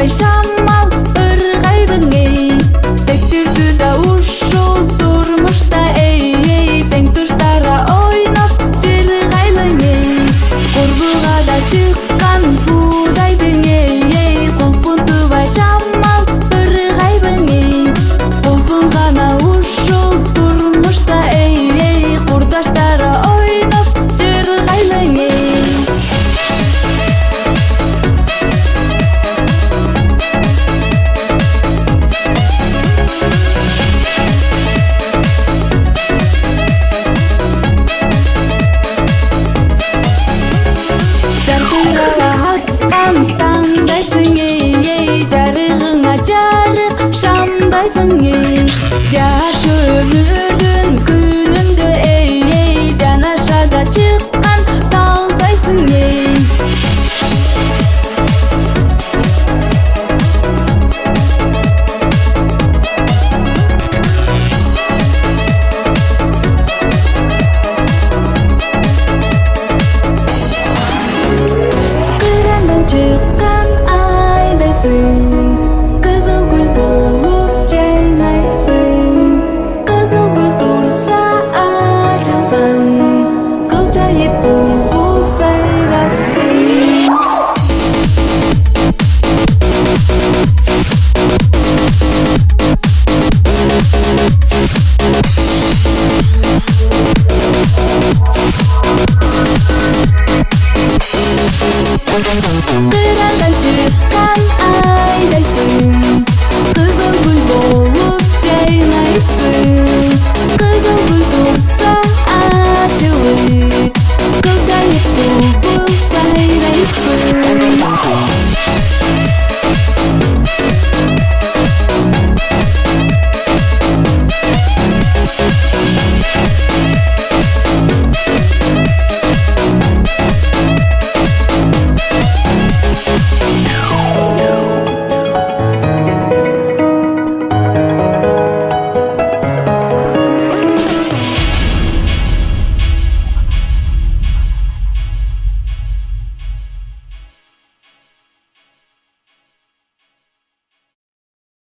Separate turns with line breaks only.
Şamал ырғайбың ей, тектирді да ушул турмушта эй, тең туштара ойноп жыргайлың ей, курбуга да чыккан будайдың эй, кулпун тубай шамал ырғайбың ей, кулпун гана ушул турмушта эй, курдаштара ойноп жыргайлың ей. Жартырала атқан таңдайсың ей, жарығыңа жарық шамдайсың ей, жаш өмірдің күнінде ей, жанашада шыққан талдайсың ей. Çıkan aydayсың.